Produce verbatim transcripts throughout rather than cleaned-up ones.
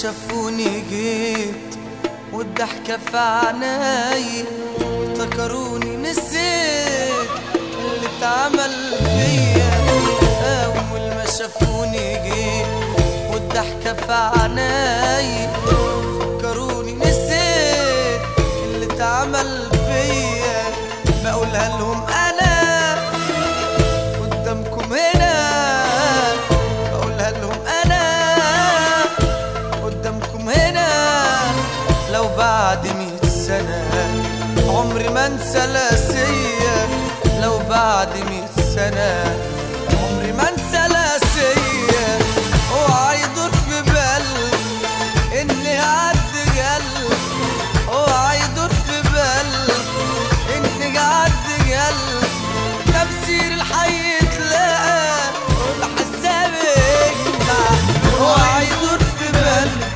شافوني جيت والضحكة في عيني، افتكروني نسيت اللي اتعمل فيا. أول ما شافوني جيت والضحكة في عيني، افتكروني نسيت اللي اتعمل فيا. بقولها لهم أنا قدامكم هنا، بقولها لهم أنا قدامكم هنا. لو بعد مئة سنة عمري ما انسى لاسية، لو بعد مئة سنة عمري ما انسى لاسية. اوعى يدور في بالي اني قعدت قلب، اوعى يدور في بالي اني قعدت قلب. تفسير الحي تلاقى والحساب يجمع. اوعى يدور في بالي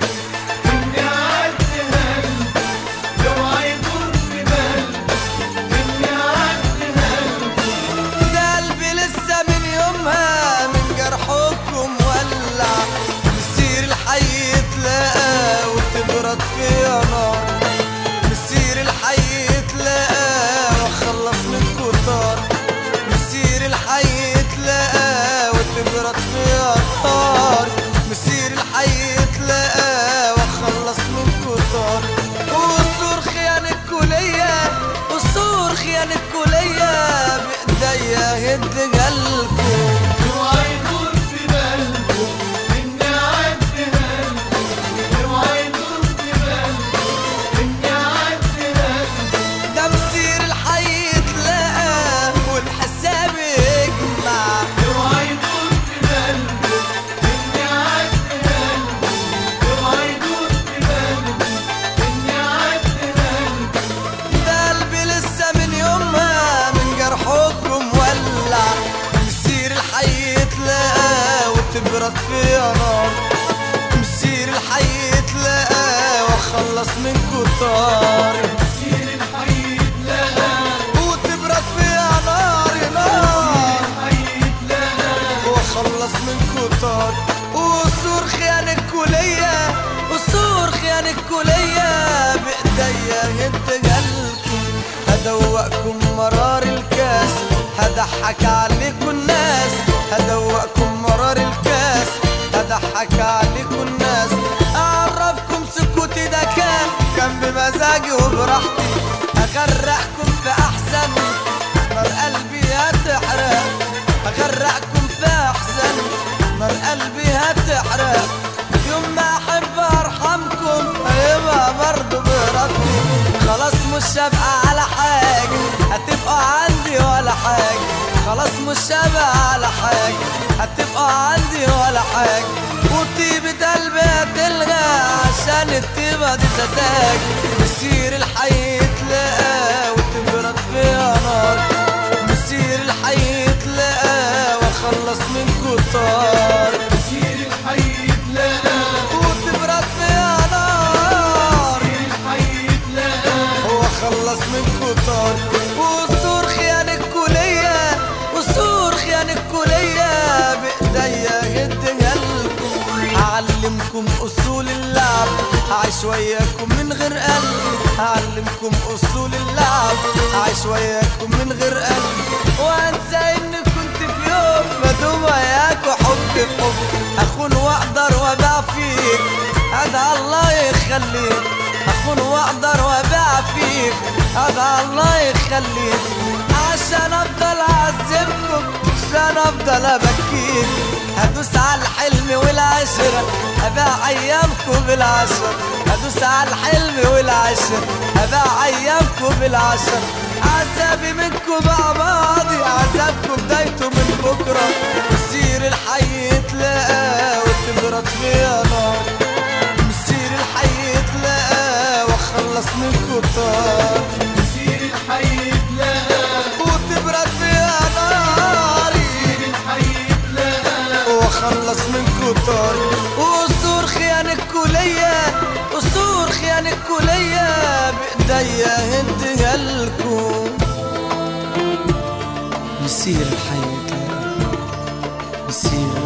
وتبرد في نار. مسير الحي تلاقى واخلص من كتار، مسير الحي تلاقى وتبرد في نار. مسير الحي تلاقى واخلص من كتار. وصور خيان الكلية، وصور خيان الكلية بإيديا هد قلبكم. تبرد في نار. مسير الحي تلاقى واخلص من كتار. مسير الحي تلاقى وتبرد في نار نار. مسير الحي تلاقى واخلص من كتار. وصور خيان الكلية، وصور خيان الكلية بإيديا هد قلبكم. هدوقكم مرار الكاس، هضحك عليكم الناس. هدوقكم مرار الكاس، هضحك عليكم الناس. أعرفكم سكوتي ده كان كان بمزاجي وبراحتي. أغرقكم في أحزان نار قلبي هتحرق، أغرقكم في أحزان نار قلبي هتحرق. يوم ما أحب أرحمكم هيبقى برضه بإرادتي. خلاص مش هبقى على حاجة، هتبقى عندي ولا حاجة. خلاص مش هبقى على حاجة، هتبقى عندي ولا حاجة. وطيبة قلبي هتلغى عشان الطيبة دي سذاجة. مسير الحي تلاقى وتبرد في نار. مسير الحي تلاقى واخلص من كتار. مسير الحي تلاقى وتبرد في نار. مسير الحي تلاقى واخلص من كتار. وصور خيان الكلية، وصور خيان الكلية بإيديا هد قلبكم. أعلمكم أصول اللعب، أعيش وياكم من غير قلب. أعلمكم أصول اللعب، أعيش وياكم من غير قلب. وأنسى إني كنت في يوم بدوم وياكوا حب في حب. أخون وأقدر وأبيع فيك، أدعى الله يخليك. أخون وأقدر وأبيع فيك، أدعى الله يخليك. عشان أفضل أعذبكم، عشان أفضل أبكيك. هدوس على الحلم والعشرة، أبيع أيامكم بالعشرة. هدوس على الحلم والعشرة، أبيع أيامكم بالعشرة. عذابي منكم بقى ماضي، عذابكم بدايته من بكرة. مسير الحي تلاقى وتبرد في نار. مسير الحي تلاقى واخلص من كتار. مسير الحي تلاقى وتبرد في نار. مسير الحي تلاقى واخلص من كتار. وصور خيان الكلية، وصور خيان الكلية بإيديا هد قلبكم. مسير الحي تلاقى، مسير